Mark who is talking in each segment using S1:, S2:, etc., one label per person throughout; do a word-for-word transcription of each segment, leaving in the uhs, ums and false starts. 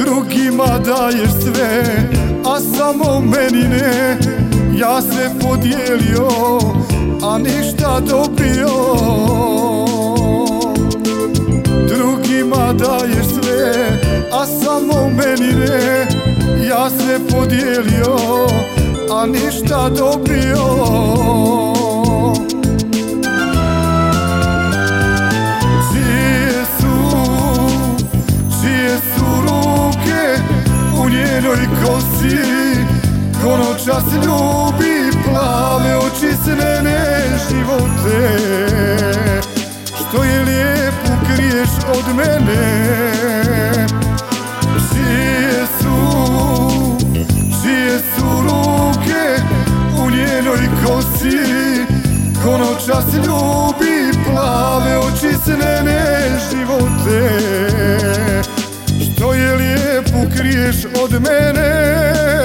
S1: Drugima daješ sve, a samo meni ne. Ja se podijelio, a ništa dobio. Drugima daješ sve, a samo meni ne. Ja se podijelio, a ništa dobio. Čije su, čije su ruke u njenoj kosi, ko noćas ljubi plave oči snene živote. Što je lijepo kriješ od mene. Čije su, čije su ruke u njenoj kosi, ko noćas ljubi plave oči snene živote. Što je lijepo kriješ od mene.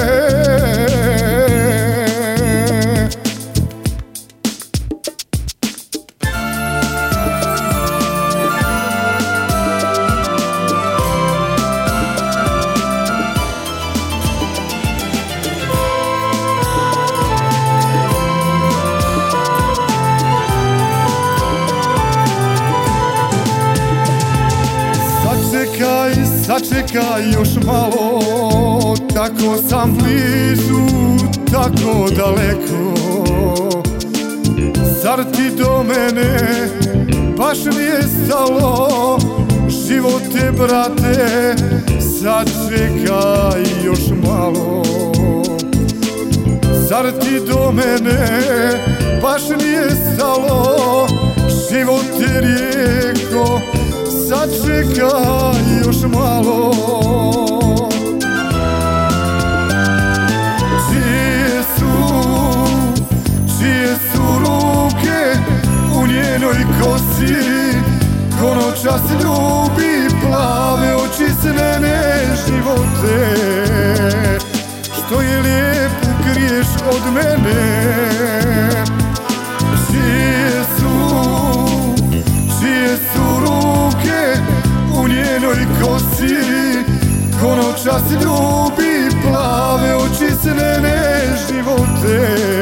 S1: Sačekaj, sačekaj još malo, tako sam blizu, tako daleko. Zar ti do mene baš mi je stalo? Živote brate, sačekaj još malo. Zar ti do mene baš mi je stalo? Živote rijeko, sačekaj još malo. Čije su, čije su ruke u njenoj kosi, ko noćas ljubi plave oči snene živote. Što je lijepo kriješ od mene. Čije su, čije su ruke u njenoj kosi, ko noćas ljubi plave oči snene živote.